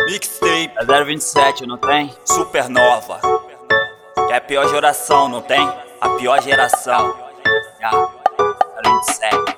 Mixtape É 027, não tem? Supernova. Que é a pior geração, não tem? A pior geração. 027.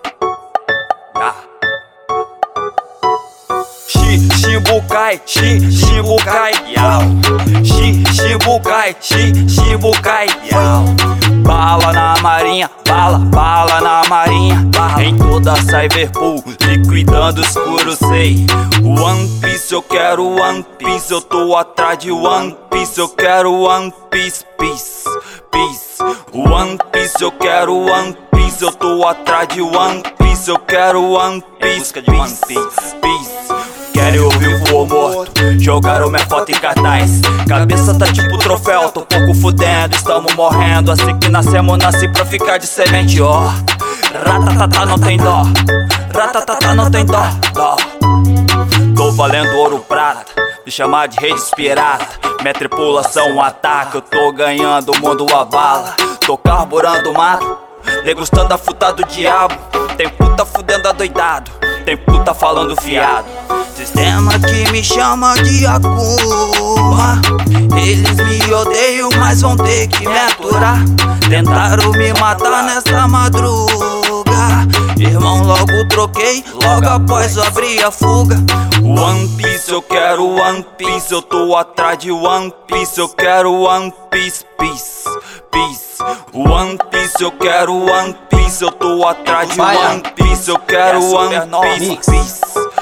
Shibukai, Shibukai, yau. Shibukai, Shibukai, yau. Bala na marinha, bala na marinha. Em toda Cyberpool, liquidando escuro, sei. One Piece, eu quero One Piece. Eu tô atrás de One Piece. Eu quero One Piece, peace. One Piece, eu quero One Piece. Eu tô atrás de One Piece. Eu quero One Piece, peace. Querem ouvir o morto, jogaram minha foto em cartaz. Cabeça tá tipo troféu, tô pouco fudendo, estamos morrendo. Assim que nascemos, nasci pra ficar de semente, ó. Ratatata não tem dó, ratatata não tem dó. Tô valendo ouro prata, me chamar de rei inspirada. Minha tripulação ataca, eu tô ganhando, o mundo abala. Tô carburando o mato, degustando a fruta do diabo. Tem puta fudendo adoidado, tem puta falando fiado. Sistema que me chama de Akuma. Eles me odeiam, mas vão ter que me aturar. Tentaram me matar nessa madruga. Irmão, logo troquei, logo após eu abri a fuga. One Piece, eu quero One Piece. Eu tô atrás de One Piece. Eu quero One Piece, peace. One Piece, eu quero One Piece. Eu tô atrás de One Piece. Eu quero One Piece, peace.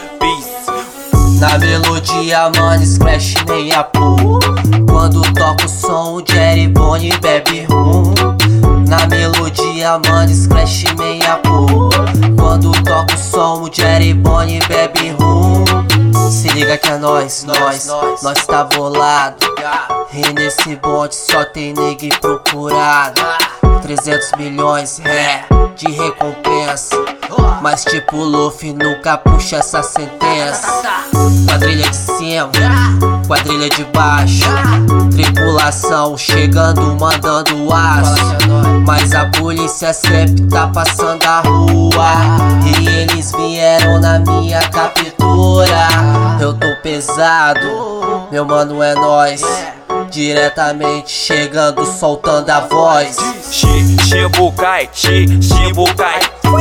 Na melodia, mano, Splash nem a pô. Quando toca o som, o Jerry Bonnie bebe rum. Na melodia, mano, Splash nem a pô. Quando toca o som, o Jerry Bonnie bebe rum. Se liga que é nós tá bolado. E nesse bonde só tem nega procurado. 300 milhões, de recompensa. Mas tipo Luffy nunca puxa essa sentença. Quadrilha de cima, quadrilha de baixo. Tripulação chegando, mandando aço. Mas a polícia sempre tá passando a rua. E eles vieram na minha captura. Eu tô pesado, meu mano é nós. Diretamente chegando, soltando a voz. Shibukai, Shibukai,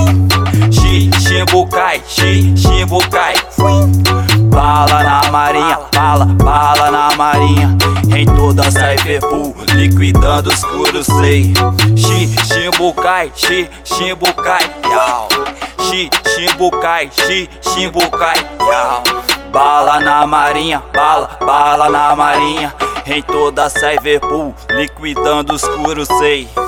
Shibukai. Bala na marinha, bala na marinha. Em toda Cyberpool, liquidando escuro, sei. Shibukai, yau. Shibukai, yau. Bala na marinha, bala na marinha. Em toda Cyberpool, liquidando escuro, sei.